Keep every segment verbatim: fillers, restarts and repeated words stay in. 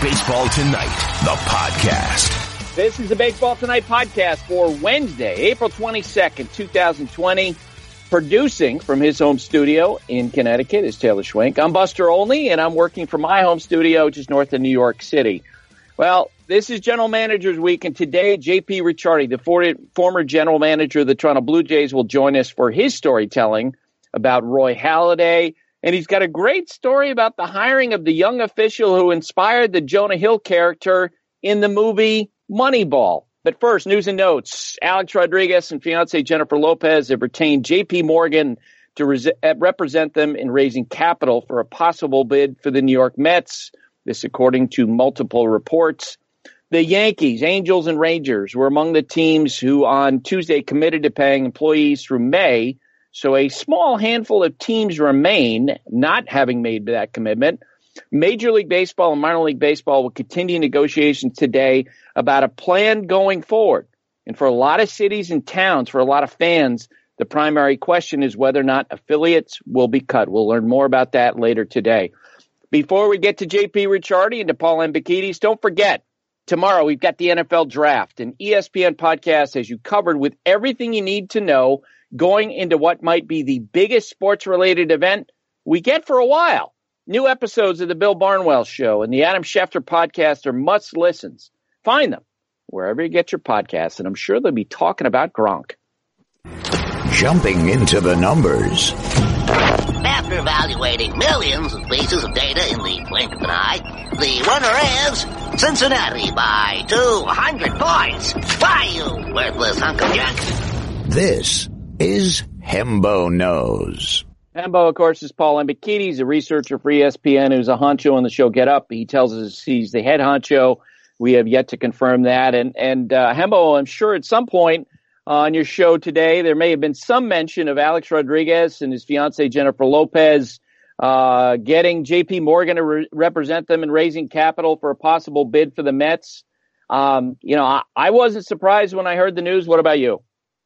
Baseball Tonight, the podcast. This is the Baseball Tonight podcast for Wednesday, April twenty-second, twenty twenty. Producing from his home studio in Connecticut is Taylor Schwenk. I'm Buster Olney, and I'm working from my home studio just north of New York City. Well, this is General Managers Week, and today J P Ricciardi, the former general manager of the Toronto Blue Jays, will join us for his storytelling about Roy Halladay. And he's got a great story about the hiring of the young official who inspired the Jonah Hill character in the movie Moneyball. But first, news and notes. Alex Rodriguez and fiancée Jennifer Lopez have retained J P Morgan to re- represent them in raising capital for a possible bid for the New York Mets. This according to multiple reports. The Yankees, Angels, and Rangers were among the teams who on Tuesday committed to paying employees through May. So a small handful of teams remain not having made that commitment. Major League Baseball and Minor League Baseball will continue negotiations today about a plan going forward. And for a lot of cities and towns, for a lot of fans, the primary question is whether or not affiliates will be cut. We'll learn more about that later today. Before we get to J P Ricciardi and to Paul Ambekides, don't forget, tomorrow we've got the N F L Draft, an E S P N podcast has you covered with everything you need to know going into what might be the biggest sports-related event we get for a while. New episodes of The Bill Barnwell Show and the Adam Schefter podcast are must-listens. Find them wherever you get your podcasts, and I'm sure they'll be talking about Gronk. Jumping into the numbers. After evaluating millions of pieces of data in the blink of an eye, the winner is Cincinnati by two hundred points. Why, you worthless hunk of junk? This is Hembo Knows. Hembo, of course, is Paul Ambekides, a researcher for E S P N who's a honcho on the show Get Up. He tells us he's the head honcho. We have yet to confirm that. And, and uh, Hembo, I'm sure at some point uh, on your show today, there may have been some mention of Alex Rodriguez and his fiancée Jennifer Lopez uh, getting J P Morgan to re- represent them in raising capital for a possible bid for the Mets. Um, you know, I, I wasn't surprised when I heard the news. What about you?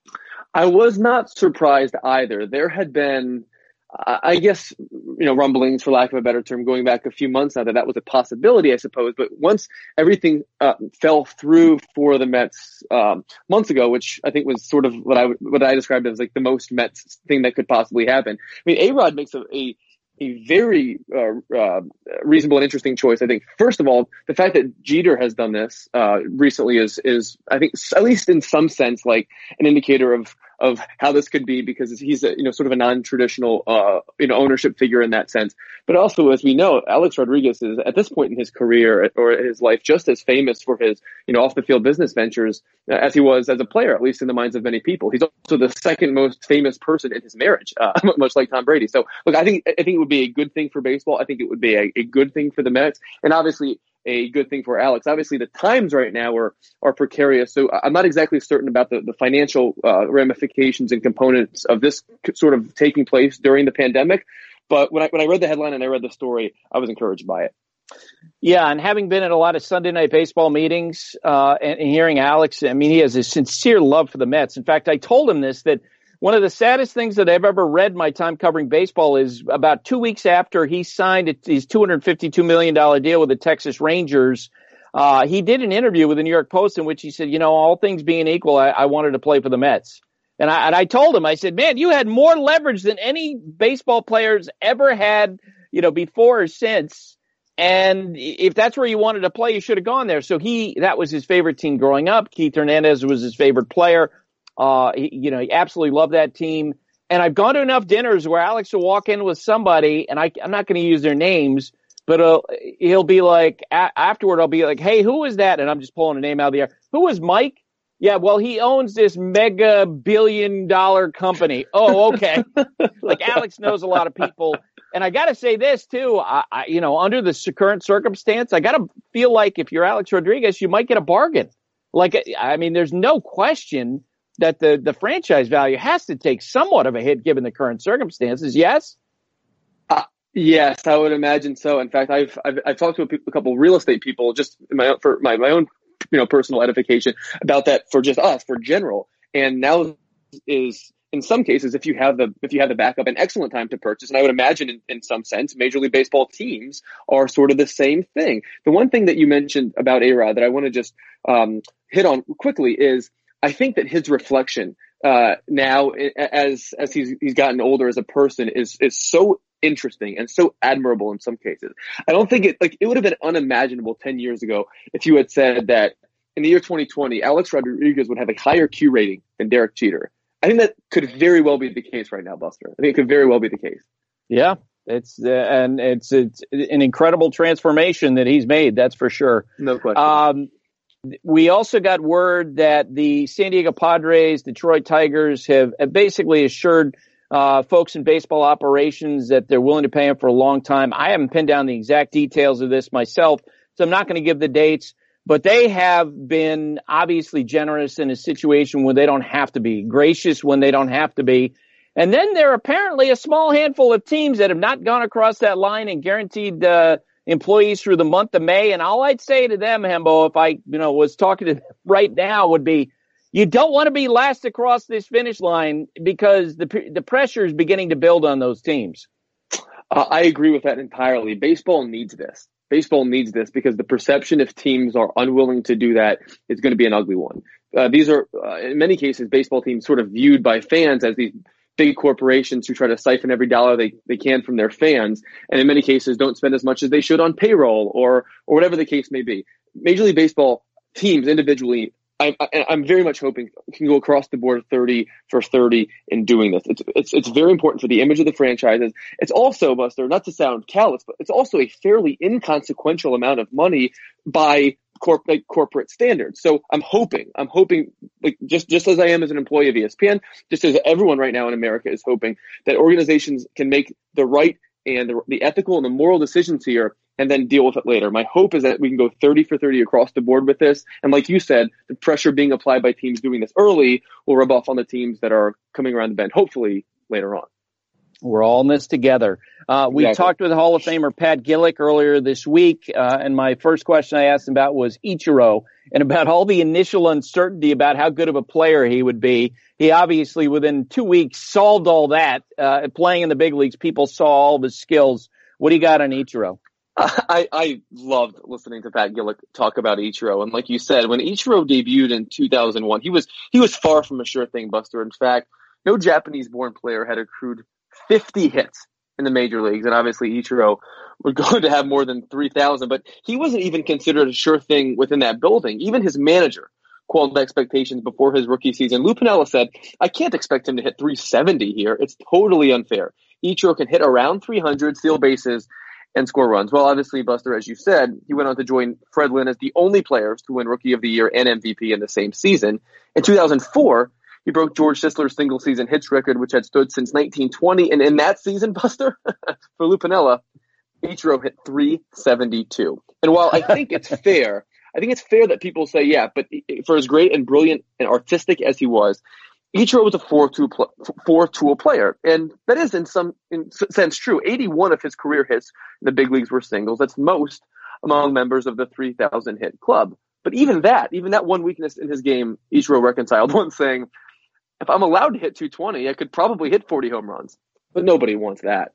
I was not surprised either. There had been, uh, I guess, you know, rumblings, for lack of a better term, going back a few months now that that was a possibility, I suppose. But once everything uh, fell through for the Mets um, months ago, which I think was sort of what I what I described as like the most Mets thing that could possibly happen. I mean, A-Rod makes a, a a very uh, uh, reasonable and interesting choice. I think, first of all, the fact that Jeter has done this uh, recently is, is, I think, at least in some sense, like an indicator of, of how this could be, because he's a, you know, sort of a non-traditional, uh, you know, ownership figure in that sense. But also, as we know, Alex Rodriguez is at this point in his career or his life just as famous for his, you know, off the field business ventures as he was as a player, at least in the minds of many people. He's also the second most famous person in his marriage, uh, much like Tom Brady. So look, I think, I think it would be a good thing for baseball. I think it would be a, a good thing for the Mets, and obviously a good thing for Alex. Obviously, the times right now are are precarious, so I'm not exactly certain about the, the financial uh, ramifications and components of this sort of taking place during the pandemic. But when I when I read the headline and I read the story, I was encouraged by it. Yeah, and having been at a lot of Sunday night baseball meetings uh, and, and hearing Alex, I mean, he has a sincere love for the Mets. In fact, I told him this, that one of the saddest things that I've ever read in my time covering baseball is about two weeks after he signed his two hundred fifty-two million dollars deal with the Texas Rangers, uh, he did an interview with the New York Post in which he said, you know, all things being equal, I, I wanted to play for the Mets. And I, and I told him, I said, man, you had more leverage than any baseball players ever had, you know, before or since. And if that's where you wanted to play, you should have gone there. So he, that was his favorite team growing up. Keith Hernandez was his favorite player. Uh, he, you know, he absolutely loved that team. And I've gone to enough dinners where Alex will walk in with somebody, and I, I'm not going to use their names, but uh, he'll be like, a- afterward, I'll be like, hey, who is that? And I'm just pulling a name out of the air. Who is Mike? Yeah, well, he owns this mega billion dollar company. Oh, okay. Like Alex knows a lot of people. And I got to say this, too. I, I, you know, under the current circumstance, I got to feel like if you're Alex Rodriguez, you might get a bargain. Like, I mean, there's no question that the, the franchise value has to take somewhat of a hit given the current circumstances. Yes? Uh, yes, I would imagine so. In fact, I've, I've, I've talked to a, pe- a couple of real estate people just in my, for my, my own, you know, personal edification about that for just us, for general. And now is in some cases, if you have the if you have the backup, an excellent time to purchase. And I would imagine in, in some sense, Major League Baseball teams are sort of the same thing. The one thing that you mentioned about A-Rod that I want to just um, hit on quickly is I think that his reflection uh, now, as as he's he's gotten older as a person, is is so interesting and so admirable in some cases. I don't think it like it would have been unimaginable ten years ago if you had said that in the year twenty twenty, Alex Rodriguez would have a higher Q rating than Derek Jeter. I think that could very well be the case right now, Buster. I think it could very well be the case. Yeah, it's uh, and it's it's an incredible transformation that he's made. That's for sure. No question. Um, we also got word that the San Diego Padres, Detroit Tigers have, have basically assured uh, folks in baseball operations that they're willing to pay him for a long time. I haven't pinned down the exact details of this myself, so I'm not going to give the dates. But they have been obviously generous in a situation where they don't have to be, gracious when they don't have to be. And then there are apparently a small handful of teams that have not gone across that line and guaranteed uh, employees through the month of May. And all I'd say to them, Hembo, if I you know was talking to them right now, would be you don't want to be last across this finish line because the the pressure is beginning to build on those teams. Uh, I agree with that entirely. Baseball needs this. Baseball needs this because the perception if teams are unwilling to do that is going to be an ugly one. Uh, these are, uh, in many cases, baseball teams sort of viewed by fans as these big corporations who try to siphon every dollar they, they can from their fans, and in many cases don't spend as much as they should on payroll or or whatever the case may be. Major League Baseball teams individually, I, I, I'm very much hoping can go across the board thirty for thirty in doing this. It's, it's, it's very important for the image of the franchises. It's also, Buster, not to sound callous, but it's also a fairly inconsequential amount of money by corp, like corporate standards. So I'm hoping, I'm hoping, like just, just as I am as an employee of E S P N, just as everyone right now in America is hoping that organizations can make the right and the, the ethical and the moral decisions here and then deal with it later. My hope is that we can go thirty for thirty across the board with this. And like you said, the pressure being applied by teams doing this early will rub off on the teams that are coming around the bend, hopefully later on. We're all in this together. Uh, we Exactly. talked with Hall of Famer Pat Gillick earlier this week, uh, and my first question I asked him about was Ichiro and about all the initial uncertainty about how good of a player he would be. He obviously, within two weeks, solved all that. Uh, playing in the big leagues, people saw all of his skills. What do you got on Ichiro? I, I loved listening to Pat Gillick talk about Ichiro. And like you said, when Ichiro debuted in two thousand one, he was he was far from a sure thing, Buster. In fact, no Japanese-born player had accrued fifty hits in the major leagues. And obviously Ichiro was going to have more than three thousand, but he wasn't even considered a sure thing within that building. Even his manager quelled expectations before his rookie season. Lou Piniella said, I can't expect him to hit three seventy here. It's totally unfair. Ichiro can hit around three hundred, steal bases, and score runs. Well, obviously, Buster, as you said, he went on to join Fred Lynn as the only players to win Rookie of the Year and M V P in the same season. In two thousand four, he broke George Sisler's single-season hits record, which had stood since nineteen twenty. And in that season, Buster, for Lou Piniella, Ichiro hit three seventy-two. And while I think it's fair, I think it's fair that people say, yeah, but for as great and brilliant and artistic as he was, Ichiro was a four-tool pl- four-tool player, and that is in some in sense true. eighty-one of his career hits in the big leagues were singles. That's most among members of the three thousand hit club. But even that, even that one weakness in his game, Ichiro reconciled once saying, if I'm allowed to hit two twenty, I could probably hit forty home runs. But nobody wants that.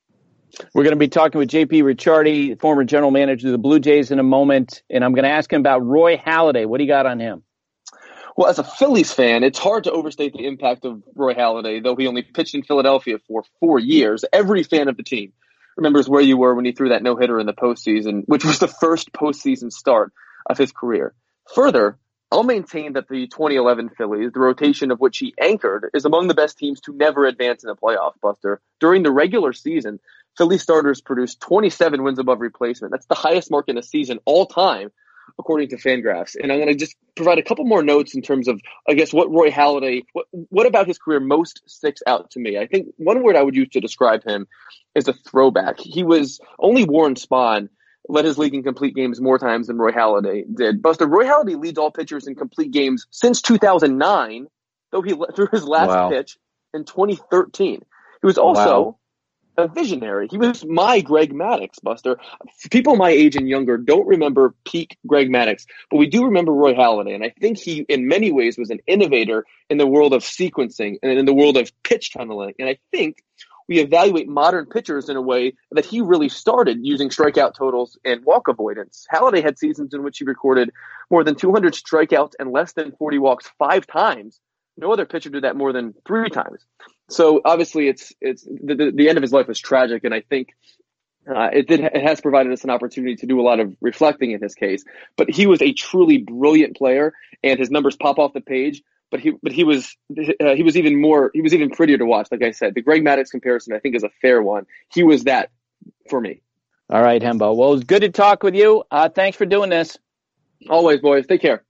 We're going to be talking with J P Ricciardi, former general manager of the Blue Jays, in a moment, and I'm going to ask him about Roy Halladay. What do you got on him? Well, as a Phillies fan, it's hard to overstate the impact of Roy Halladay, though he only pitched in Philadelphia for four years. Every fan of the team remembers where you were when he threw that no-hitter in the postseason, which was the first postseason start of his career. Further, I'll maintain that the twenty eleven Phillies, the rotation of which he anchored, is among the best teams to never advance in the playoff, Buster. During the regular season, Philly starters produced twenty-seven wins above replacement. That's the highest mark in a season all time, according to Fangraphs. And I'm going to just provide a couple more notes in terms of, I guess, what Roy Halladay, what, what about his career most sticks out to me. I think one word I would use to describe him is a throwback. He was, only Warren Spahn led his league in complete games more times than Roy Halladay did. Buster, Roy Halladay leads all pitchers in complete games since two thousand nine, though he threw his last wow. pitch in twenty thirteen. He was also, wow. a visionary. He was my Greg Maddux, Buster. People my age and younger don't remember peak Greg Maddux, but we do remember Roy Halladay. And I think he, in many ways, was an innovator in the world of sequencing and in the world of pitch tunneling. And I think we evaluate modern pitchers in a way that he really started using strikeout totals and walk avoidance. Halladay had seasons in which he recorded more than two hundred strikeouts and less than forty walks five times. No other pitcher did that more than three times. So obviously, it's it's the, the, the end of his life was tragic, and I think uh, it did it has provided us an opportunity to do a lot of reflecting in his case. But he was a truly brilliant player, and his numbers pop off the page. But he, but he was, uh, he was even more, he was even prettier to watch. Like I said, the Greg Maddux comparison, I think, is a fair one. He was that for me. All right, Hembo. Well, it's good to talk with you. Uh, thanks for doing this. Always, boys. Take care.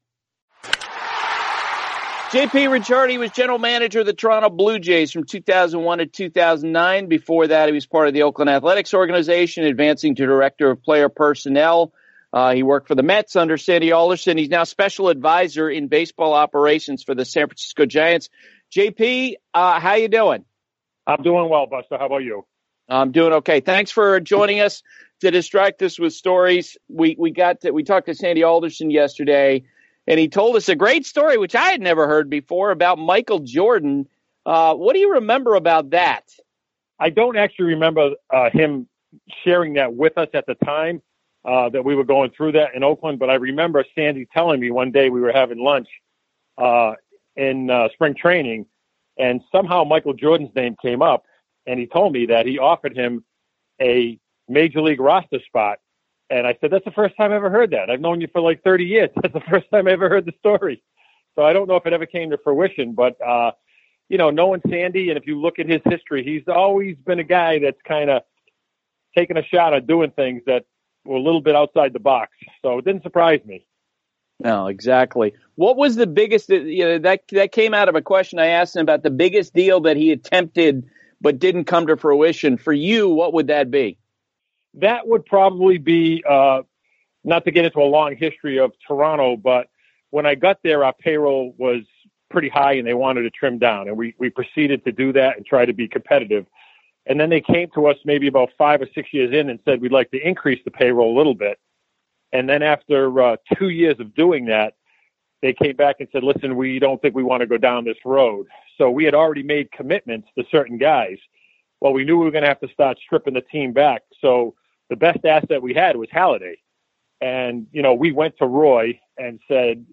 J P Ricciardi was general manager of the Toronto Blue Jays from two thousand one to two thousand nine. Before that, he was part of the Oakland Athletics organization, advancing to director of player personnel. Uh, he worked for the Mets under Sandy Alderson. He's now special advisor in baseball operations for the San Francisco Giants. J P, uh, how you doing? I'm doing well, Buster. How about you? I'm doing okay. Thanks for joining us to distract us with stories. We we got to, we talked to Sandy Alderson yesterday, and he told us a great story, which I had never heard before, about Michael Jordan. Uh, what do you remember about that? I don't actually remember uh, him sharing that with us at the time. Uh, that we were going through that in Oakland, but I remember Sandy telling me one day we were having lunch uh, in uh, spring training, and somehow Michael Jordan's name came up, and he told me that he offered him a major league roster spot. And I said, that's the first time I ever heard that. I've known you for like thirty years. That's the first time I ever heard the story. So I don't know if it ever came to fruition, but, uh, you know, knowing Sandy, and if you look at his history, he's always been a guy that's kind of taken a shot at doing things that were a little bit outside the box. So it didn't surprise me. No, exactly. What was the biggest, you know, that, that came out of a question I asked him about the biggest deal that he attempted but didn't come to fruition. For you, what would that be? That would probably be, uh, not to get into a long history of Toronto, but when I got there, our payroll was pretty high and they wanted to trim down. And we, we proceeded to do that and try to be competitive. And then they came to us maybe about five or six years in and said, we'd like to increase the payroll a little bit. And then after uh, two years of doing that, they came back and said, listen, we don't think we want to go down this road. So we had already made commitments to certain guys. Well, we knew we were going to have to start stripping the team back. So the best asset we had was Halladay. And, you know, we went to Roy and said,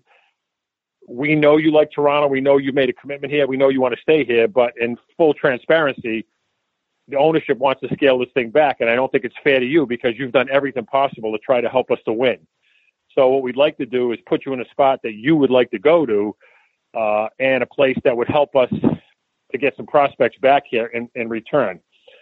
we know you like Toronto. We know you made a commitment here. We know you want to stay here. But in full transparency, the ownership wants to scale this thing back, and I don't think it's fair to you because you've done everything possible to try to help us to win. So what we'd like to do is put you in a spot that you would like to go to, uh, and a place that would help us to get some prospects back here in, in return.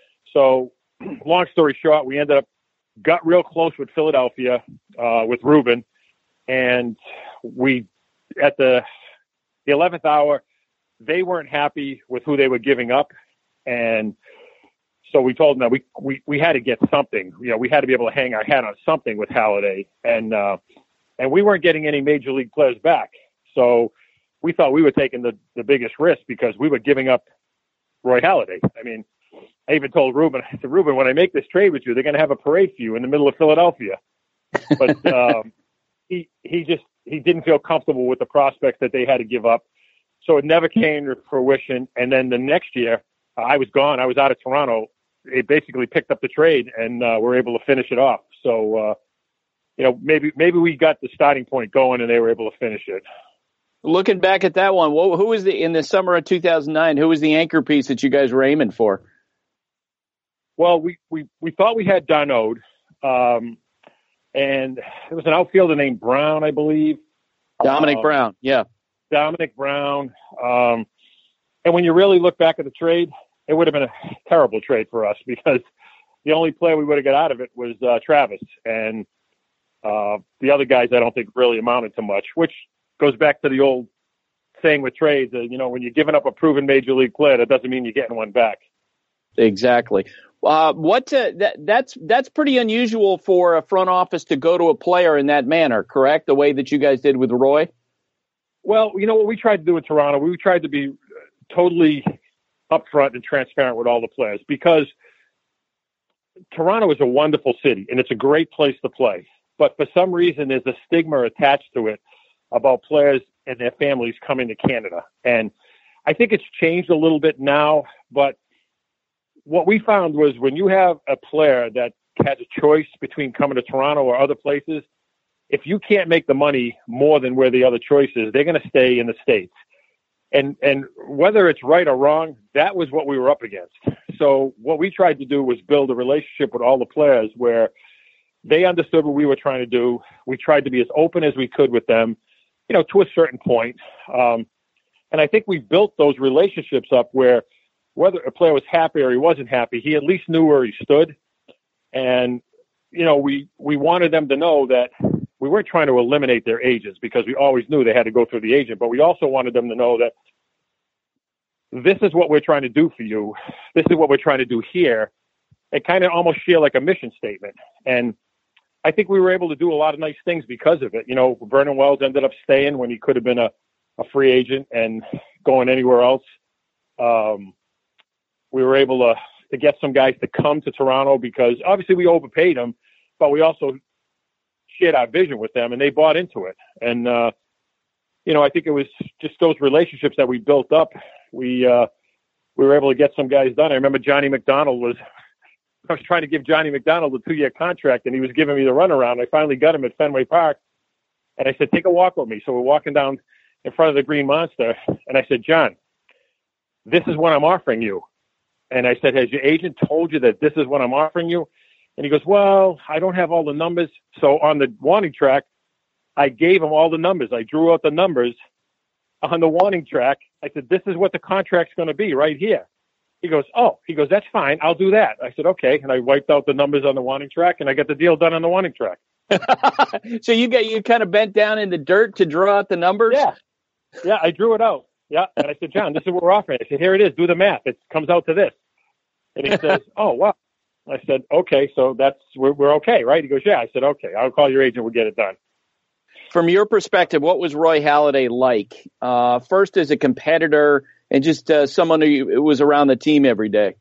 So long story short, we ended up, got real close with Philadelphia, uh, with Ruben, and we, at the, the eleventh hour, they weren't happy with who they were giving up, and so we told them that we, we, we had to get something. You know, we had to be able to hang our hat on something with Halladay. And uh, and we weren't getting any major league players back. So we thought we were taking the, the biggest risk because we were giving up Roy Halladay. I mean, I even told Ruben, I said, Ruben, when I make this trade with you, they're going to have a parade for you in the middle of Philadelphia. But um, he he just he didn't feel comfortable with the prospects that they had to give up. So it never came to fruition. And then the next year, uh, I was gone. I was out of Toronto. It basically picked up the trade and uh, were able to finish it off. So, uh, you know, maybe maybe we got the starting point going and they were able to finish it. Looking back at that one, who was the in the summer of two thousand nine? Who was the anchor piece that you guys were aiming for? Well, we we, we thought we had Darnode, um, and there was an outfielder named Brown, I believe. Dominic uh, Brown, yeah, Dominic Brown. Um, and when you really look back at the trade, it would have been a terrible trade for us because the only player we would have got out of it was uh, Travis. And uh, the other guys I don't think really amounted to much, which goes back to the old saying with trades, uh, you know, when you're giving up a proven major league player, that doesn't mean you're getting one back. Exactly. Uh, what uh, that that's that's pretty unusual for a front office to go to a player in that manner, correct? The way that you guys did with Roy? Well, you know what we tried to do in Toronto, we tried to be totally upfront and transparent with all the players because Toronto is a wonderful city, and it's a great place to play. But for some reason, there's a stigma attached to it about players and their families coming to Canada. And I think it's changed a little bit now, but what we found was when you have a player that has a choice between coming to Toronto or other places, if you can't make the money more than where the other choice is, they're going to stay in the States. And and whether it's right or wrong, that was what we were up against. So what we tried to do was build a relationship with all the players where they understood what we were trying to do. We tried to be as open as we could with them, you know, to a certain point. Um, and I think we built those relationships up where whether a player was happy or he wasn't happy, he at least knew where he stood. And, you know, we, we wanted them to know that we weren't trying to eliminate their agents because we always knew they had to go through the agent, but we also wanted them to know that this is what we're trying to do for you. This is what we're trying to do here. It kind of almost feel like a mission statement. And I think we were able to do a lot of nice things because of it. You know, Vernon Wells ended up staying when he could have been a, a free agent and going anywhere else. Um, we were able to, to get some guys to come to Toronto because obviously we overpaid them, but we also shared our vision with them and they bought into it. And, uh, you know, I think it was just those relationships that we built up. We, uh, we were able to get some guys done. I remember Johnny McDonald was, I was trying to give Johnny McDonald a two-year contract and he was giving me the runaround. I finally got him at Fenway Park and I said, take a walk with me. So we're walking down in front of the Green Monster and I said, John, this is what I'm offering you. And I said, has your agent told you that this is what I'm offering you? And he goes, well, I don't have all the numbers. So on the warning track, I gave him all the numbers. I drew out the numbers on the warning track. I said, this is what the contract's going to be right here. He goes, oh, he goes, that's fine. I'll do that. I said, okay. And I wiped out the numbers on the warning track and I got the deal done on the warning track. So you got, you kind of bent down in the dirt to draw out the numbers? Yeah. Yeah. I drew it out. Yeah. And I said, John, this is what we're offering. I said, here it is. Do the math. It comes out to this. And he says, oh, wow. I said, okay, so that's, we're, we're okay, right? He goes, yeah. I said, okay, I'll call your agent. We'll get it done. From your perspective, what was Roy Halladay like? Uh, first as a competitor and just uh, someone who was around the team every day.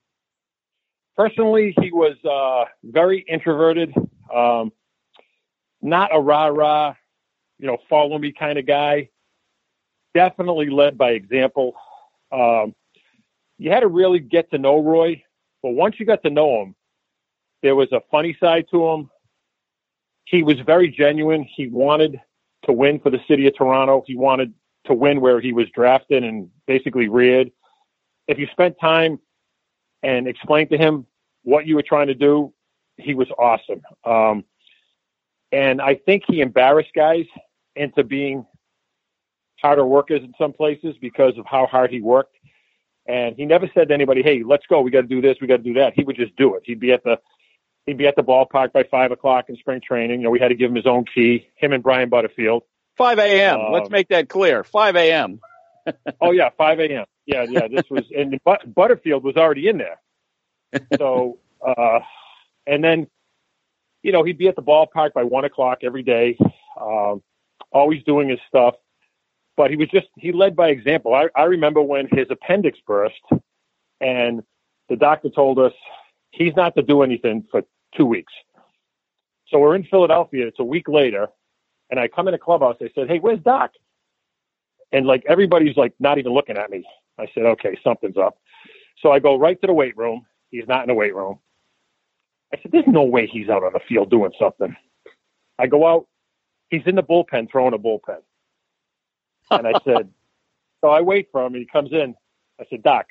Personally, he was uh, very introverted, um, not a rah-rah, you know, follow me kind of guy. Definitely led by example. Um, you had to really get to know Roy. But once you got to know him, there was a funny side to him. He was very genuine. He wanted to win for the city of Toronto. He wanted to win where he was drafted and basically reared. If you spent time and explained to him what you were trying to do, he was awesome. Um, and I think he embarrassed guys into being harder workers in some places because of how hard he worked. And he never said to anybody, hey, let's go. We got to do this. We got to do that. He would just do it. He'd be at the, he'd be at the ballpark by five o'clock in spring training. You know, we had to give him his own key, him and Brian Butterfield. five a.m. Um, Let's make that clear. five a.m. Oh yeah. five a.m. Yeah. Yeah. This was, and But- Butterfield was already in there. So, uh, and then, you know, he'd be at the ballpark by one o'clock every day, um, always doing his stuff. But he was just, he led by example. I, I remember when his appendix burst and the doctor told us he's not to do anything for two weeks. So we're in Philadelphia. It's a week later. And I come in a clubhouse. I said, hey, where's Doc? And like, everybody's like, not even looking at me. I said, okay, something's up. So I go right to the weight room. He's not in the weight room. I said, there's no way he's out on the field doing something. I go out. He's in the bullpen throwing a bullpen. And I said, so I wait for him and he comes in. I said, Doc,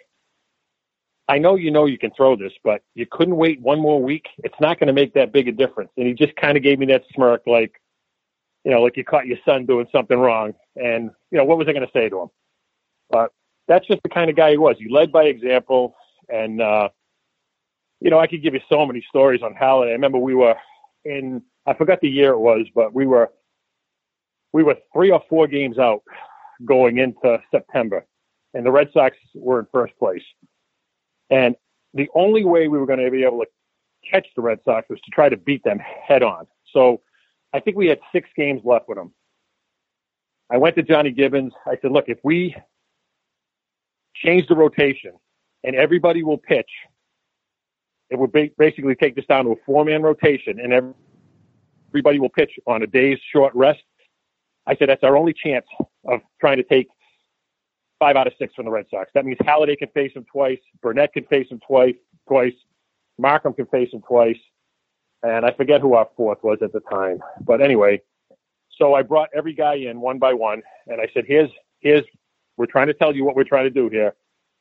I know you know you can throw this, but you couldn't wait one more week. It's not going to make that big a difference. And he just kind of gave me that smirk, like, you know, like you caught your son doing something wrong. And, you know, what was I going to say to him? But that's just the kind of guy he was. He led by example. And, uh, you know, I could give you so many stories on Halladay. I remember we were in, I forgot the year it was, but we were, we were three or four games out going into September, and the Red Sox were in first place. And the only way we were going to be able to catch the Red Sox was to try to beat them head on. So I think we had six games left with them. I went to Johnny Gibbons. I said, look, if we change the rotation and everybody will pitch it would ba- basically take this down to a four-man rotation, and everybody will pitch on a day's short rest. I said, that's our only chance of trying to take five out of six from the Red Sox. That means Halladay can face him twice, Burnett can face him twice, twice, Markham can face him twice, and I forget who our fourth was at the time. But anyway, so I brought every guy in one by one, and I said, here's, here's, we're trying to tell you what we're trying to do here.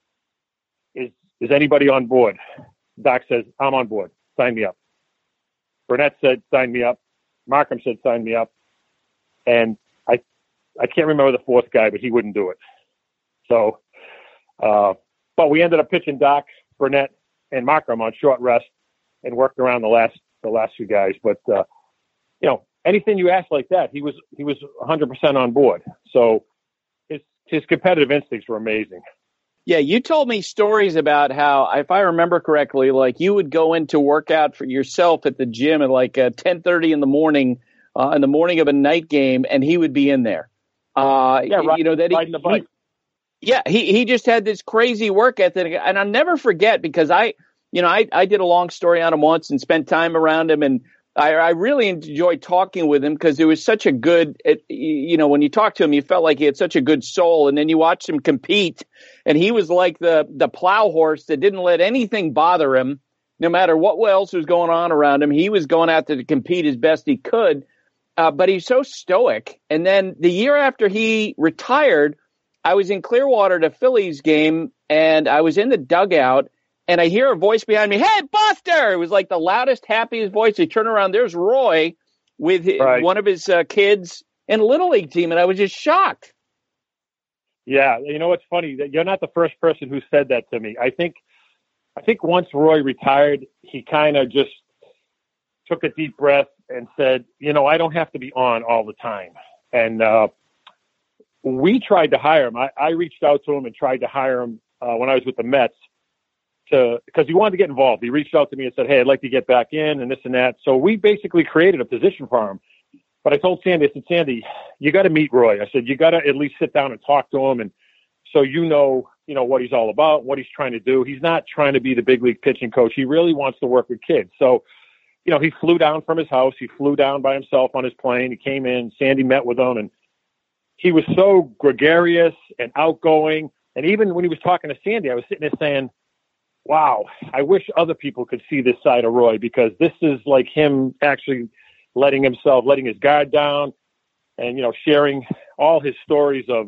Is, is anybody on board? Doc says, I'm on board. Sign me up. Burnett said, sign me up. Markham said, sign me up. And I, I can't remember the fourth guy, but he wouldn't do it. So, uh, but we ended up pitching Doc, Burnett, and Markham on short rest and worked around the last, the last few guys. But, uh, you know, anything you ask like that, he was, he was one hundred percent on board. So his, his competitive instincts were amazing. Yeah, you told me stories about how, if I remember correctly, like you would go in to work out for yourself at the gym at like uh, ten thirty in the morning, uh, in the morning of a night game, and he would be in there. Uh, yeah, right, you know that he, riding the bike. He, yeah, he he just had this crazy work ethic, and I'll never forget because I, you know, I I did a long story on him once and spent time around him, and I, I really enjoyed talking with him because it was such a good, it, you know, when you talked to him, you felt like he had such a good soul. And then you watched him compete, and he was like the the plow horse that didn't let anything bother him, no matter what else was going on around him. He was going out there to compete as best he could, uh, but he's so stoic. And then the year after he retired, I was in Clearwater at a Phillies game, and I was in the dugout, and I hear a voice behind me, "Hey, Buster!" It was like the loudest, happiest voice. I turn around, there's Roy with his, right. one of his uh, kids in a Little League team, and I was just shocked. Yeah, you know what's funny? That you're not the first person who said that to me. I think, I think once Roy retired, he kind of just took a deep breath and said, "You know, I don't have to be on all the time." And uh, we tried to hire him. I, I reached out to him and tried to hire him uh, when I was with the Mets. To, because he wanted to get involved. He reached out to me and said, "Hey, I'd like to get back in," and this and that. So we basically created a position for him. But I told Sandy, I said, "Sandy, you got to meet Roy." I said, "You got to at least sit down and talk to him, and so you know, you know what he's all about, what he's trying to do. He's not trying to be the big league pitching coach. He really wants to work with kids." So, you know, he flew down from his house. He flew down by himself on his plane. He came in. Sandy met with him, and he was so gregarious and outgoing. And even when he was talking to Sandy, I was sitting there saying, wow, I wish other people could see this side of Roy, because this is like him actually letting himself, letting his guard down and, you know, sharing all his stories of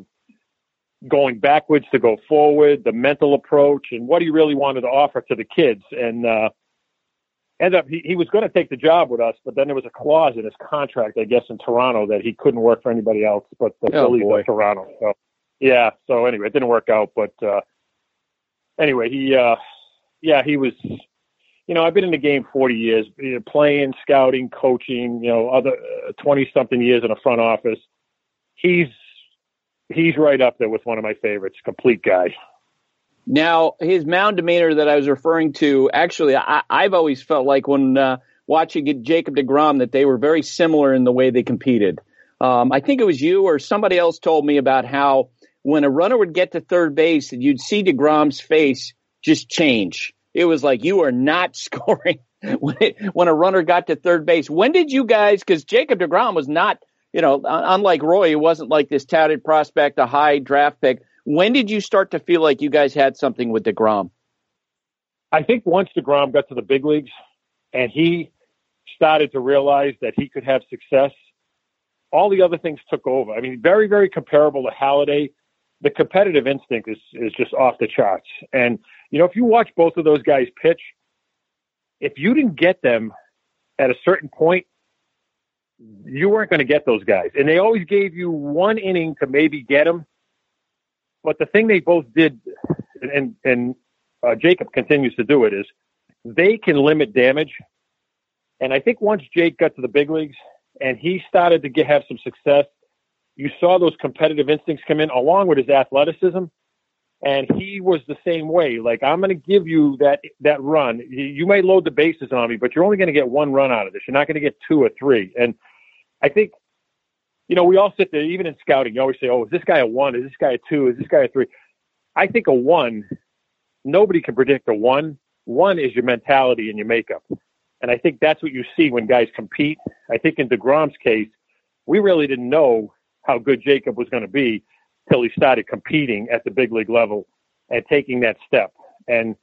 going backwards to go forward, the mental approach, and what he really wanted to offer to the kids. And uh, ended up, he, he was going to take the job with us, but then there was a clause in his contract, I guess, in Toronto that he couldn't work for anybody else but the oh, Phillies boy. of Toronto. So, yeah, so anyway, it didn't work out. But uh, anyway, he... Uh, Yeah, he was, you know, I've been in the game forty years, you know, playing, scouting, coaching, you know, other twenty-something uh, years in a front office. He's he's right up there with one of my favorites, complete guy. Now, his mound demeanor that I was referring to, actually, I, I've always felt like when uh, watching Jacob deGrom that they were very similar in the way they competed. Um, I think it was you or somebody else told me about how when a runner would get to third base, you'd see deGrom's face just change. It was like you are not scoring when, it, when a runner got to third base. When did you guys, because Jacob deGrom was not, you know, unlike Roy, he wasn't like this touted prospect, a high draft pick. When did you start to feel like you guys had something with deGrom? I think once deGrom got to the big leagues and he started to realize that he could have success, all the other things took over. I mean, very, very comparable to Halladay. The competitive instinct is, is just off the charts. And, you know, if you watch both of those guys pitch, if you didn't get them at a certain point, you weren't going to get those guys. And they always gave you one inning to maybe get them. But the thing they both did, and, and uh, Jacob continues to do it, is they can limit damage. And I think once Jake got to the big leagues and he started to get, have some success, you saw those competitive instincts come in along with his athleticism. And he was the same way. Like, I'm going to give you that, that run. You, you may load the bases on me, but you're only going to get one run out of this. You're not going to get two or three. And I think, you know, we all sit there, even in scouting, you always say, oh, is this guy a one? Is this guy a two? Is this guy a three? I think a one, nobody can predict a one, One is your mentality and your makeup. And I think that's what you see when guys compete. I think in DeGrom's case, we really didn't know how good Jacob was going to be till he started competing at the big league level and taking that step. And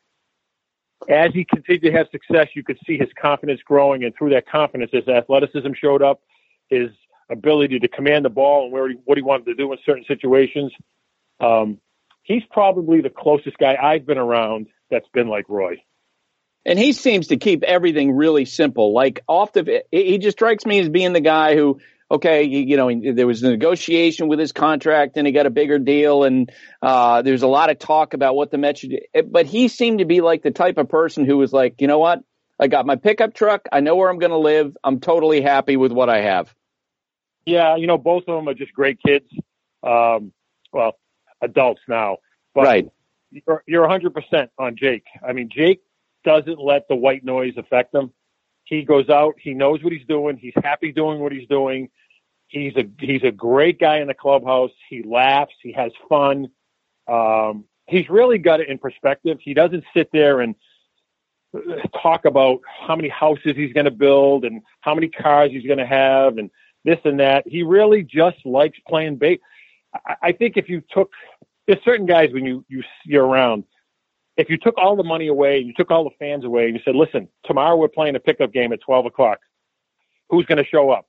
as he continued to have success, you could see his confidence growing, and through that confidence, his athleticism showed up, his ability to command the ball and where he, what he wanted to do in certain situations. Um, he's probably the closest guy I've been around that's been like Roy. And he seems to keep everything really simple. Like off the, he just strikes me as being the guy who, okay, you, you know, there was a negotiation with his contract and he got a bigger deal, and uh, there's a lot of talk about what the Mets should do. But he seemed to be like the type of person who was like, you know what? I got my pickup truck. I know where I'm going to live. I'm totally happy with what I have. Yeah, you know, both of them are just great kids. Um, well, adults now. But right. You're, you're one hundred percent on Jake. I mean, Jake doesn't let the white noise affect him. He goes out. He knows what he's doing. He's happy doing what he's doing. He's a he's a great guy in the clubhouse. He laughs. He has fun. Um, he's really got it in perspective. He doesn't sit there and talk about how many houses he's going to build and how many cars he's going to have and this and that. He really just likes playing base. I, I think if you took – there's certain guys when you, you you're around, if you took all the money away, you took all the fans away, and you said, listen, tomorrow we're playing a pickup game at twelve o'clock. Who's going to show up?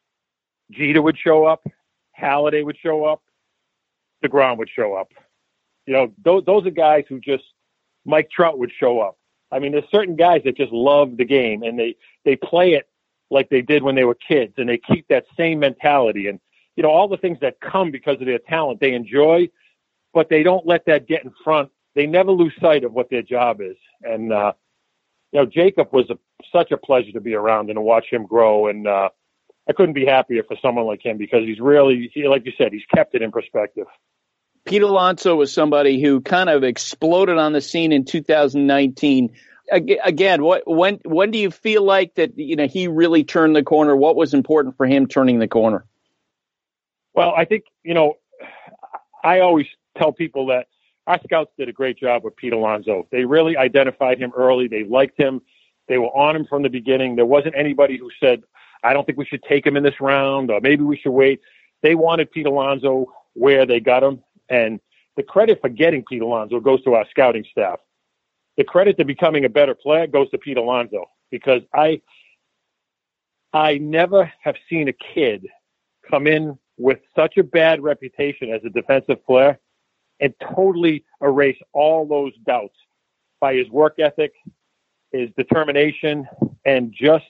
Jeter would show up. Halladay would show up. DeGrom would show up. You know, those, those are guys who just – Mike Trout would show up. I mean, there's certain guys that just love the game, and they, they play it like they did when they were kids, and they keep that same mentality. And, you know, all the things that come because of their talent, they enjoy, but they don't let that get in front. They never lose sight of what their job is. And, uh, you know, Jacob was a, such a pleasure to be around and to watch him grow. And uh, I couldn't be happier for someone like him because he's really, he, like you said, he's kept it in perspective. Pete Alonso was somebody who kind of exploded on the scene in two thousand nineteen. Again, what when when do you feel like that, you know, he really turned the corner? What was important for him turning the corner? Well, I think, you know, I always tell people that our scouts did a great job with Pete Alonso. They really identified him early. They liked him. They were on him from the beginning. There wasn't anybody who said, I don't think we should take him in this round, or maybe we should wait. They wanted Pete Alonso where they got him. And the credit for getting Pete Alonso goes to our scouting staff. The credit to becoming a better player goes to Pete Alonso, because I I never have seen a kid come in with such a bad reputation as a defensive player and totally erase all those doubts by his work ethic, his determination, and just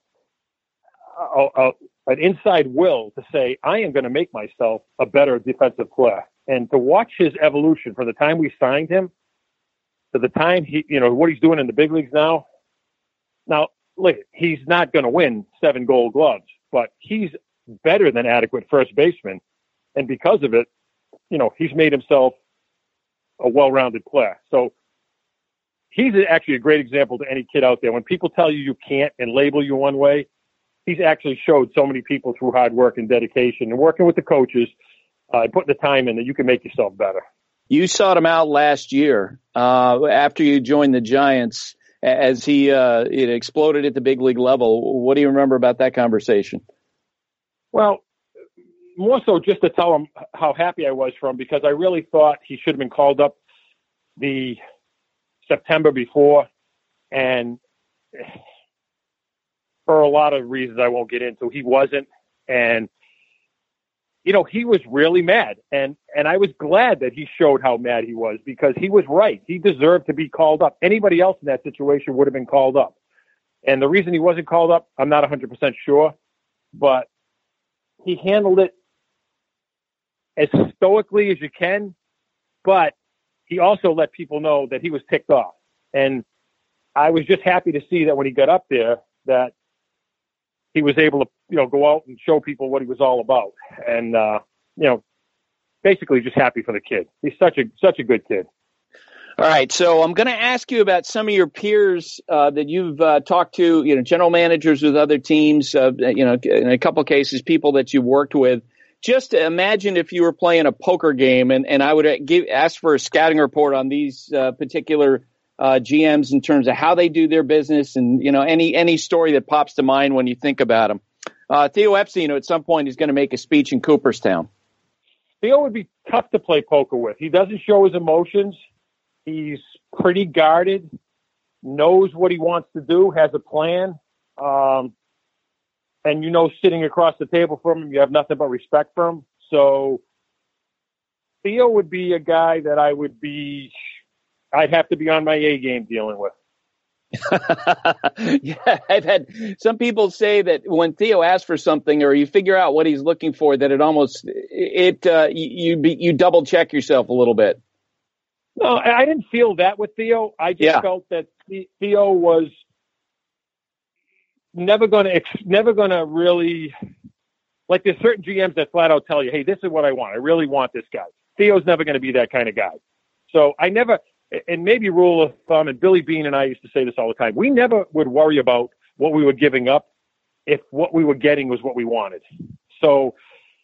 a, a, an inside will to say, I am going to make myself a better defensive player. And to watch his evolution from the time we signed him to the time he, you know, what he's doing in the big leagues now. Now, look, he's not going to win seven Gold Gloves, but he's better than adequate first baseman. And because of it, you know, he's made himself a well-rounded player. So he's actually a great example to any kid out there. When people tell you you can't and label you one way, he's actually showed so many people through hard work and dedication and working with the coaches, uh, putting the time in, that you can make yourself better. You sought him out last year uh, after you joined the Giants as he uh, it exploded at the big league level. What do you remember about that conversation? Well, more so just to tell him how happy I was for him, because I really thought he should have been called up the September before. And for a lot of reasons I won't get into, he wasn't. And you know, he was really mad, and, and I was glad that he showed how mad he was, because he was right. He deserved to be called up. Anybody else in that situation would have been called up. And the reason he wasn't called up, I'm not one hundred percent sure, but he handled it as stoically as you can, but he also let people know that he was ticked off. And I was just happy to see that when he got up there, that he was able to, you know, go out and show people what he was all about. And, uh, you know, basically just happy for the kid. He's such a, such a good kid. All right. So I'm going to ask you about some of your peers uh, that you've uh, talked to, you know, general managers with other teams, uh, you know, in a couple of cases, people that you've worked with. Just imagine if you were playing a poker game and, and I would give, ask for a scouting report on these uh, particular uh, G Ms in terms of how they do their business, and you know any any story that pops to mind when you think about them. Uh, Theo Epstein, at some point, is going to make a speech in Cooperstown. Theo would be tough to play poker with. He doesn't show his emotions. He's pretty guarded, knows what he wants to do, has a plan. Um, and, you know, sitting across the table from him, you have nothing but respect for him. So Theo would be a guy that I would be, I'd have to be on my A game dealing with. Yeah, I've had some people say that when Theo asks for something or you figure out what he's looking for, that it almost, it, uh, you, you, you double check yourself a little bit. No, I didn't feel that with Theo. I just yeah. felt that Theo was never going to, never going to really, like there's certain G Ms that flat out tell you, hey, this is what I want. I really want this guy. Theo's never going to be that kind of guy. So I never, and maybe rule of thumb, and Billy Beane and I used to say this all the time, we never would worry about what we were giving up if what we were getting was what we wanted. So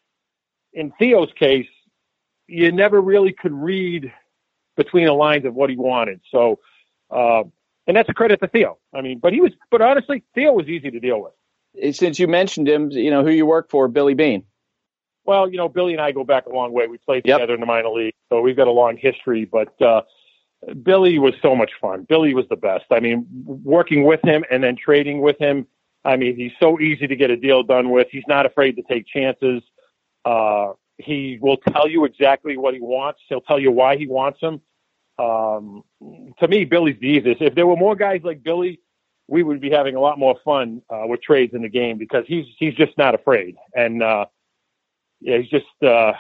in Theo's case, you never really could read between the lines of what he wanted. So, uh, and that's a credit to Theo. I mean, but he was, but honestly, Theo was easy to deal with. Since you mentioned him, you know, who you work for, Billy Beane. Well, you know, Billy and I go back a long way. We played yep. together in the minor league, so we've got a long history, but, uh, Billy was so much fun. Billy was the best. I mean, working with him and then trading with him. I mean, he's so easy to get a deal done with. He's not afraid to take chances. Uh, he will tell you exactly what he wants. He'll tell you why he wants them. Um, to me, Billy's the easiest. If there were more guys like Billy, we would be having a lot more fun uh, with trades in the game because he's he's just not afraid. And uh, yeah, he's just uh,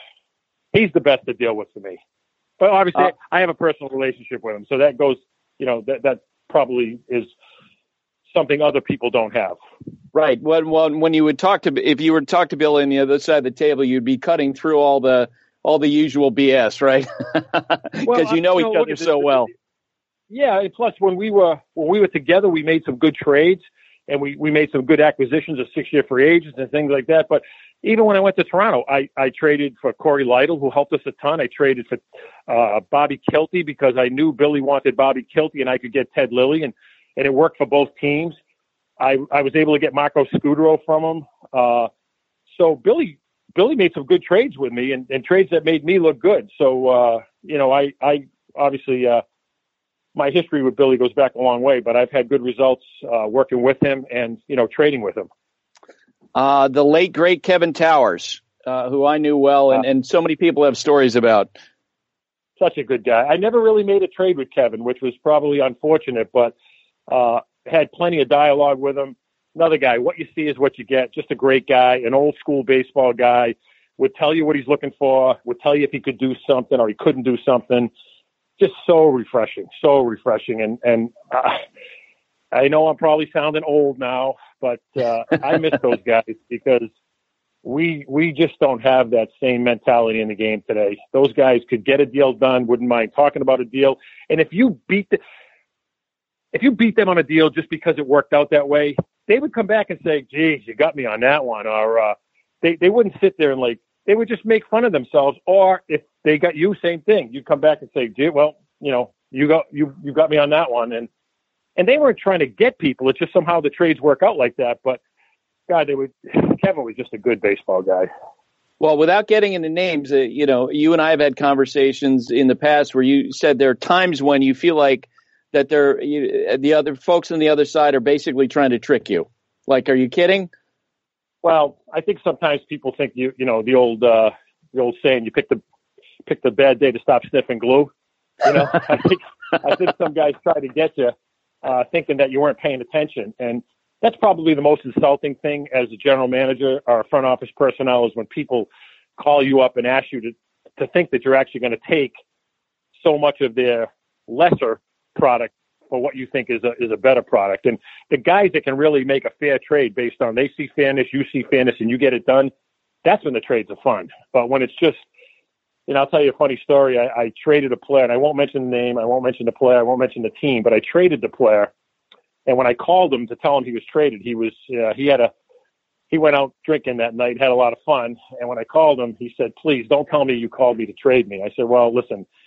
he's the best to deal with for me. But obviously, uh, I have a personal relationship with him, so that goes, you know, that that probably is something other people don't have. Right. When when when you would talk to, if you were to talk to Bill on the other side of the table, you'd be cutting through all the all the usual B S, right? Because well, you know each other so well. Yeah. And plus, when we were when we were together, we made some good trades, and we we made some good acquisitions of six-year free agents and things like that. But even when I went to Toronto, I, I traded for Corey Lytle, who helped us a ton. I traded for uh, Bobby Kilty because I knew Billy wanted Bobby Kilty, and I could get Ted Lilly, and, and it worked for both teams. I, I was able to get Marco Scudero from him. Uh, so Billy Billy made some good trades with me, and, and trades that made me look good. So, uh, you know, I, I obviously uh, my history with Billy goes back a long way, but I've had good results uh, working with him and, you know, trading with him. Uh, the late, great Kevin Towers, uh, who I knew well, and, and so many people have stories about. Such a good guy. I never really made a trade with Kevin, which was probably unfortunate, but uh, had plenty of dialogue with him. Another guy, what you see is what you get. Just a great guy, an old school baseball guy, would tell you what he's looking for, would tell you if he could do something or he couldn't do something. Just so refreshing, so refreshing. And, and uh, I know I'm probably sounding old now, but uh, I miss those guys because we we just don't have that same mentality in the game today. Those guys could get a deal done, wouldn't mind talking about a deal. And if you beat the, if you beat them on a deal just because it worked out that way, they would come back and say, geez, you got me on that one. Or uh, they, they wouldn't sit there and like, they would just make fun of themselves. Or if they got you, same thing. You'd come back and say, gee, well, you know, you got, you, you got me on that one. And, And they weren't trying to get people. It's just somehow the trades work out like that. But, God, they would, Kevin was just a good baseball guy. Well, without getting into names, uh, you know, you and I have had conversations in the past where you said there are times when you feel like that they're, you, the other folks on the other side are basically trying to trick you. Like, are you kidding? Well, I think sometimes people think you, you know, the old, uh, the old saying, you pick the, pick the bad day to stop sniffing glue. You know, I think, I think some guys try to get you. Uh, thinking that you weren't paying attention. And that's probably the most insulting thing as a general manager or front office personnel is when people call you up and ask you to, to think that you're actually going to take so much of their lesser product for what you think is a, is a better product. And the guys that can really make a fair trade based on they see fairness, you see fairness, and you get it done, that's when the trades are fun. But when it's just, you know, I'll tell you a funny story. I, I traded a player, and I won't mention the name. I won't mention the player. I won't mention the team. But I traded the player, and when I called him to tell him he was traded, he was uh, he had a he went out drinking that night, had a lot of fun. And when I called him, he said, "Please don't tell me you called me to trade me." I said, "Well, listen,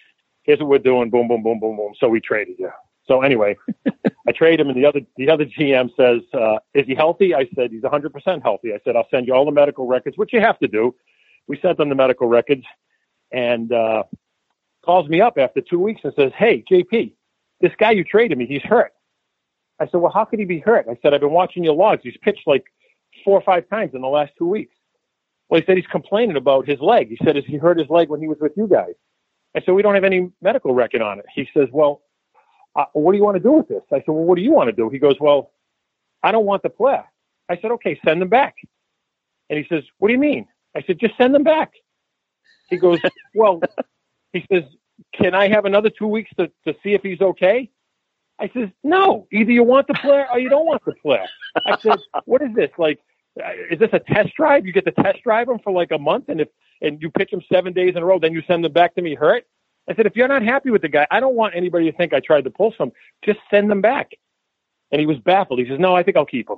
here's what we're doing. Boom, boom, boom, boom, boom. So we traded you. So anyway, I trade him, and the other the other G M says, uh, is he healthy? I said, he's one hundred percent healthy. I said, I'll send you all the medical records, which you have to do. We sent them the medical records, and uh, calls me up after two weeks and says, hey, J P, this guy you traded me, he's hurt. I said, well, how could he be hurt? I said, I've been watching your logs. He's pitched like four or five times in the last two weeks. Well, he said he's complaining about his leg. He said, he hurt his leg when he was with you guys. I said, we don't have any medical record on it. He says, well, uh, what do you want to do with this? I said, well, what do you want to do? He goes, well, I don't want the player. I said, okay, send them back. And he says, what do you mean? I said, just send them back. He goes, well, he says, can I have another two weeks to, to see if he's okay? I says, no, either you want the player or you don't want the player. I said, what is this? Like, is this a test drive? You get to test drive him for like a month, and if and you pitch him seven days in a row, then you send them back to me hurt? I said, if you're not happy with the guy, I don't want anybody to think I tried to pull some. Just send them back. And he was baffled. He says, no, I think I'll keep him.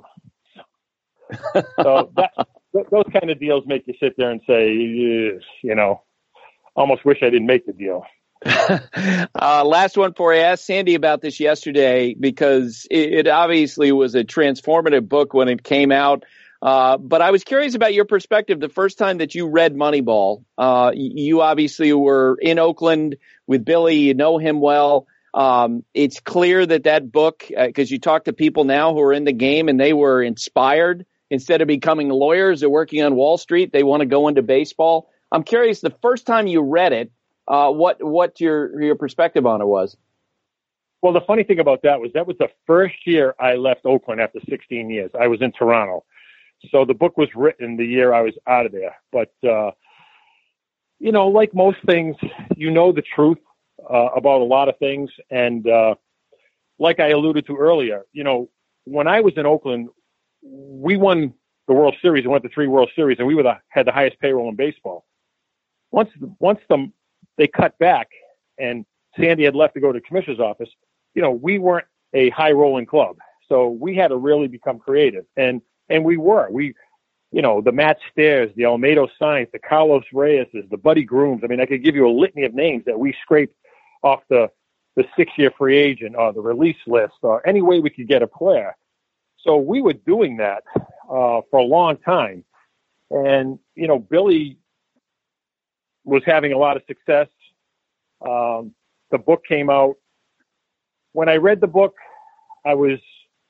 So that, those kind of deals make you sit there and say, you know, almost wish I didn't make the deal. uh, last one for you. I asked Sandy about this yesterday because it, it obviously was a transformative book when it came out. Uh, but I was curious about your perspective. The first time that you read Moneyball, uh, you obviously were in Oakland with Billy. You know him well. Um, it's clear that that book, because uh, you talk to people now who are in the game and they were inspired. Instead of becoming lawyers or working on Wall Street, they want to go into baseball. I'm curious, the first time you read it, uh, what what your your perspective on it was. Well, the funny thing about that was that was the first year I left Oakland after sixteen years. I was in Toronto. So the book was written the year I was out of there. But, uh, you know, like most things, you know the truth uh, about a lot of things. And uh, like I alluded to earlier, you know, when I was in Oakland, we won the World Series and went to three World Series, and we were the, had the highest payroll in baseball. Once once the, they cut back and Sandy had left to go to the commissioner's office, you know, we weren't a high-rolling club. So we had to really become creative. And And we were. We, you know, the Matt Stairs, the Almeida Signs, the Carlos Reyeses, the Buddy Grooms. I mean, I could give you a litany of names that we scraped off the, the six-year free agent or the release list or any way we could get a player. So we were doing that uh, for a long time. And, you know, Billy was having a lot of success. Um, the book came out. When I read the book, I was...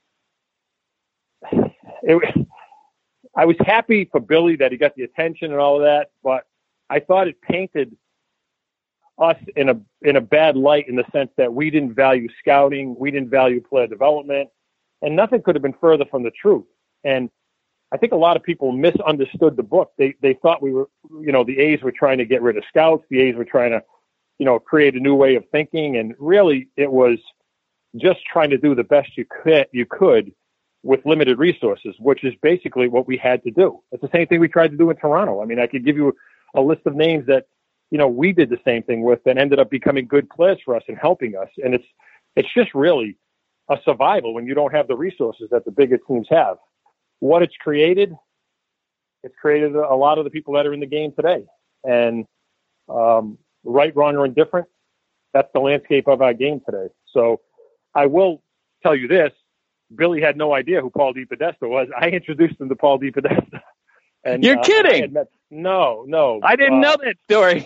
It, I was happy for Billy that he got the attention and all of that, but I thought it painted us in a in a bad light in the sense that we didn't value scouting, we didn't value player development, and nothing could have been further from the truth. And I think a lot of people misunderstood the book. They they thought we were, you know, the A's were trying to get rid of scouts, the A's were trying to, you know, create a new way of thinking, and really it was just trying to do the best you could you could. with limited resources, which is basically what we had to do. It's the same thing we tried to do in Toronto. I mean, I could give you a list of names that, you know, we did the same thing with and ended up becoming good players for us and helping us. And it's, it's just really a survival when you don't have the resources that the bigger teams have. What it's created, it's created a lot of the people that are in the game today. And um, right, wrong, or indifferent, that's the landscape of our game today. So I will tell you this, Billy had no idea who Paul DePodesta was. I introduced him to Paul DePodesta. And, You're uh, kidding. Met, no, no. I didn't uh, know that story.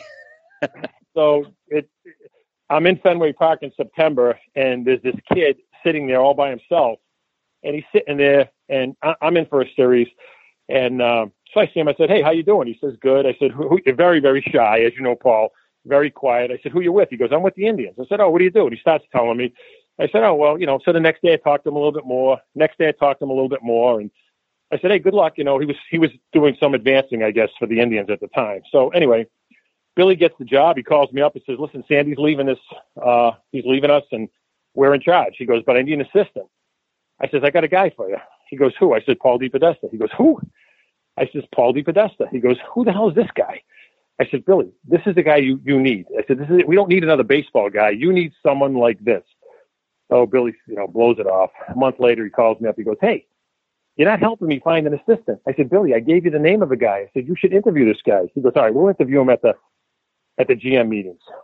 So it, I'm in Fenway Park in September, and there's this kid sitting there all by himself, and he's sitting there, and I, I'm in for a series. And uh, so I see him. I said, hey, how you doing? He says, good. I said, who, who, you're very, very shy, as you know, Paul, very quiet. I said, who you with? He goes, I'm with the Indians. I said, oh, what do you do? And he starts telling me. I said, oh, well, you know, so the next day I talked to him a little bit more. Next day I talked to him a little bit more. And I said, hey, good luck. You know, he was he was doing some advancing, I guess, for the Indians at the time. So anyway, Billy gets the job. He calls me up and says, listen, Sandy's leaving this. Uh, he's leaving us, and we're in charge. He goes, but I need an assistant. I says, I got a guy for you. He goes, who? I said, Paul DePodesta. He goes, who? I says, Paul DePodesta. He goes, who the hell is this guy? I said, Billy, this is the guy you, you need. I said, this is we don't need another baseball guy. You need someone like this. Oh, Billy, you know, blows it off. A month later, he calls me up. He goes, hey, you're not helping me find an assistant. I said, Billy, I gave you the name of a guy. I said, you should interview this guy. He goes, all right, we'll interview him at the at the G M meetings.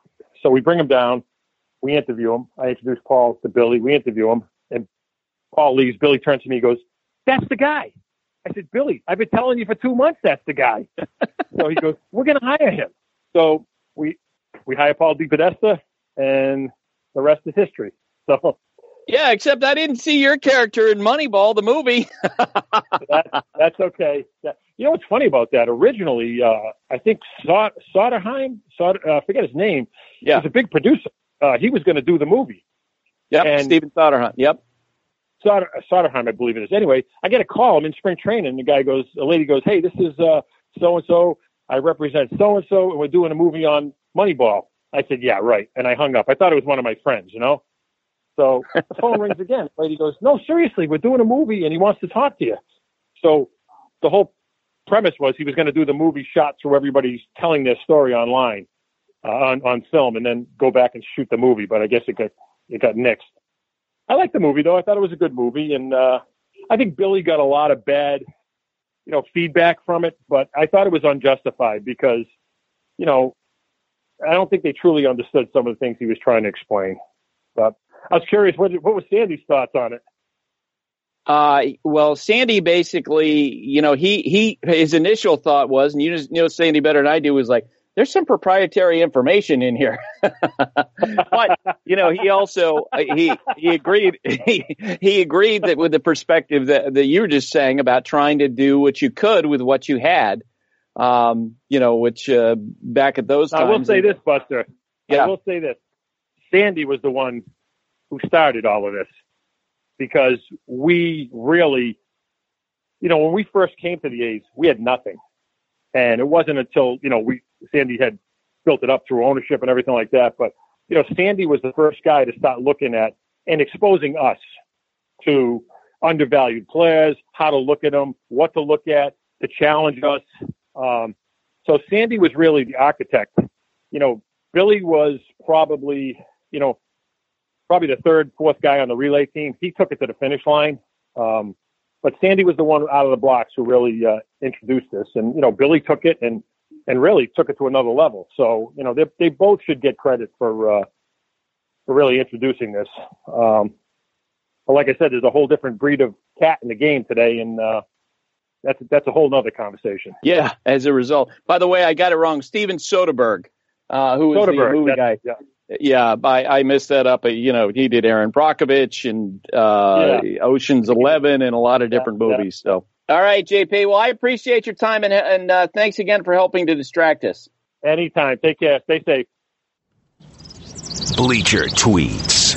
So we bring him down. We interview him. I introduce Paul to Billy. We interview him. And Paul leaves. Billy turns to me and goes, "That's the guy." I said, "Billy, I've been telling you for two months that's the guy." So he goes, "We're going to hire him." So we we hire Paul DePodesta, and the rest is history. So yeah, except I didn't see your character in Moneyball, the movie. that, that's okay. That, you know what's funny about that? Originally, uh, I think Sod- Soderheim, Sod- uh, I forget his name, yeah. was a big producer. Uh, he was going to do the movie. Yep, and Steven Soderheim. Yep. Soder- Soderheim, I believe it is. Anyway, I get a call. I'm in spring training. And the guy goes, a lady goes, "Hey, this is uh, so-and-so. I represent so-and-so, and we're doing a movie on Moneyball." I said, "Yeah, right." And I hung up. I thought it was one of my friends, you know? So the phone rings again. The lady goes, "No, seriously, we're doing a movie, and he wants to talk to you." So the whole premise was he was going to do the movie shot through everybody's telling their story online, uh, on, on film, and then go back and shoot the movie. But I guess it got it got nixed. I liked the movie, though. I thought it was a good movie, and uh, I think Billy got a lot of bad, you know, feedback from it. But I thought it was unjustified because, you know, I don't think they truly understood some of the things he was trying to explain. But I was curious, what, what was Sandy's thoughts on it? Uh, well, Sandy basically, you know, he, he, his initial thought was, and you just know Sandy better than I do, was like, there's some proprietary information in here. But, you know, he also, he, he agreed, he, he agreed that with the perspective that, that you were just saying about trying to do what you could with what you had, um, you know, which, uh, back at those times. I will say this, Buster. Yeah. I will say this. Sandy was the one who started all of this, because we really, you know, when we first came to the A's, we had nothing. And it wasn't until, you know, we, Sandy had built it up through ownership and everything like that. But, you know, Sandy was the first guy to start looking at and exposing us to undervalued players, how to look at them, what to look at, to challenge us. Um, so Sandy was really the architect. You know, Billy was probably, you know, probably the third, fourth guy on the relay team. He took it to the finish line. Um, but Sandy was the one out of the blocks who really uh, introduced this. And, you know, Billy took it and, and really took it to another level. So, you know, they they both should get credit for, uh, for really introducing this. Um, but like I said, there's a whole different breed of cat in the game today. And uh, that's, that's a whole nother conversation. Yeah, as a result. By the way, I got it wrong. Steven Soderbergh, uh, who was Soderbergh, the movie guy. Yeah. Yeah, I, I messed that up. You know, he did Aaron Brockovich and uh, yeah. Ocean's Eleven and a lot of different yeah, movies. Yeah. So, all right, J P. Well, I appreciate your time and and uh, thanks again for helping to distract us. Anytime. Take care. Stay safe. Bleacher Tweets.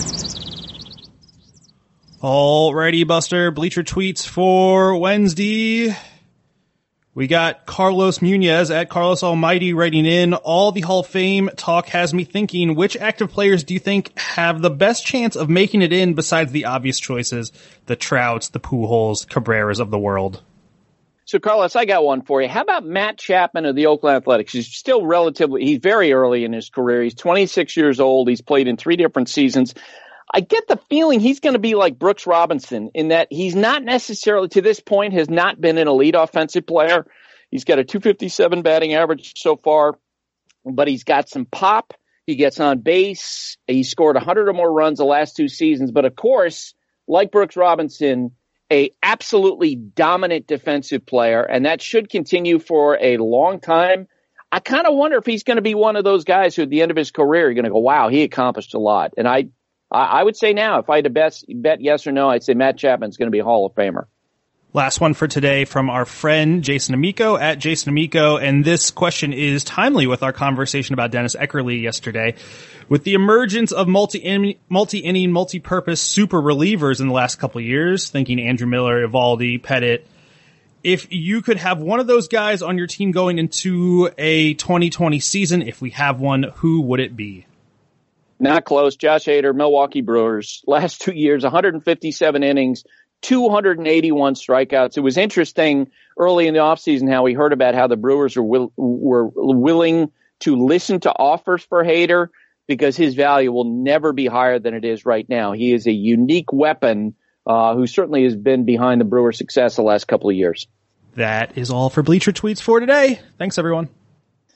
Alrighty, Buster. Bleacher Tweets for Wednesday. We got Carlos Muñez at Carlos Almighty writing in, all the Hall of Fame talk has me thinking, which active players do you think have the best chance of making it in besides the obvious choices, the Trouts, the Pujols, Cabreras of the world? So, Carlos, I got one for you. How about Matt Chapman of the Oakland Athletics? He's still relatively, he's very early in his career. He's twenty-six years old. He's played in three different seasons. I get the feeling he's going to be like Brooks Robinson in that he's not necessarily, to this point, has not been an elite offensive player. He's got a two fifty-seven batting average so far, but he's got some pop. He gets on base. He scored one hundred or more runs the last two seasons. But, of course, like Brooks Robinson, a absolutely dominant defensive player, and that should continue for a long time. I kind of wonder if he's going to be one of those guys who at the end of his career you're going to go, wow, he accomplished a lot. And I I would say now, if I had to bet, bet yes or no, I'd say Matt Chapman's going to be a Hall of Famer. Last one for today from our friend Jason Amico at Jason Amico, and this question is timely with our conversation about Dennis Eckersley yesterday. With the emergence of multi-inning, multi-inning, multi-purpose super relievers in the last couple of years, thinking Andrew Miller, Eovaldi, Pettit, if you could have one of those guys on your team going into a twenty twenty season, if we have one, who would it be? Not close. Josh Hader, Milwaukee Brewers. Last two years, one hundred fifty-seven innings, two hundred eighty-one strikeouts. It was interesting early in the offseason how we heard about how the Brewers were, will, were willing to listen to offers for Hader because his value will never be higher than it is right now. He is a unique weapon uh, who certainly has been behind the Brewers' success the last couple of years. That is all for Bleacher Tweets for today. Thanks, everyone.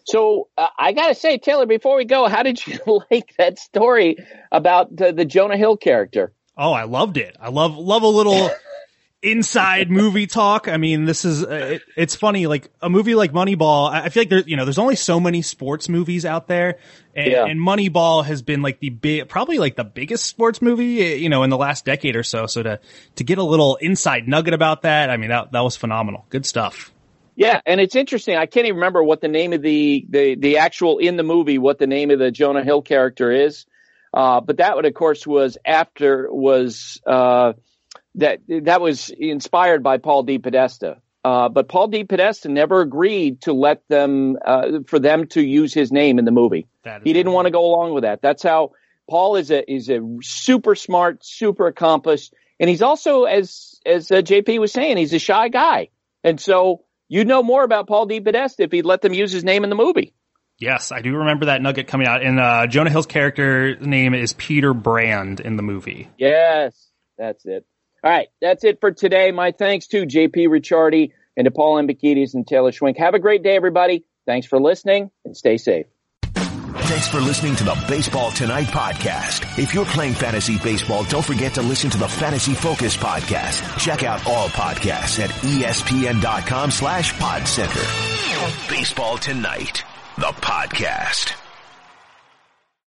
So uh, I got to say, Taylor, before we go, how did you like that story about the, the Jonah Hill character? Oh, I loved it. I love love a little inside movie talk. I mean, this is uh, it, it's funny. Like a movie like Moneyball, I, I feel like there, you know, there's only so many sports movies out there, and, yeah. and Moneyball has been like the big, probably like the biggest sports movie, you know, in the last decade or so. So to to get a little inside nugget about that, I mean, that that was phenomenal. Good stuff. Yeah, and it's interesting. I can't even remember what the name of the, the, the actual in the movie, what the name of the Jonah Hill character is. Uh, but that one, of course, was after, was, uh, that, that was inspired by Paul D. Podesta. Uh, but Paul D. Podesta never agreed to let them, uh, for them to use his name in the movie. He didn't want to go along with that. That's how Paul is a, is a super smart, super accomplished. And he's also, as, as uh, J P was saying, he's a shy guy. And so, you'd know more about Paul D. Podesta if he'd let them use his name in the movie. Yes, I do remember that nugget coming out. And uh, Jonah Hill's character name is Peter Brand in the movie. Yes, that's it. All right, that's it for today. My thanks to J P Ricciardi and to Paul Ambekides and Taylor Schwenk. Have a great day, everybody. Thanks for listening, and stay safe. Thanks for listening to the Baseball Tonight podcast. If you're playing fantasy baseball, don't forget to listen to the Fantasy Focus podcast. Check out all podcasts at espn.com slash pod center. Baseball Tonight, the podcast.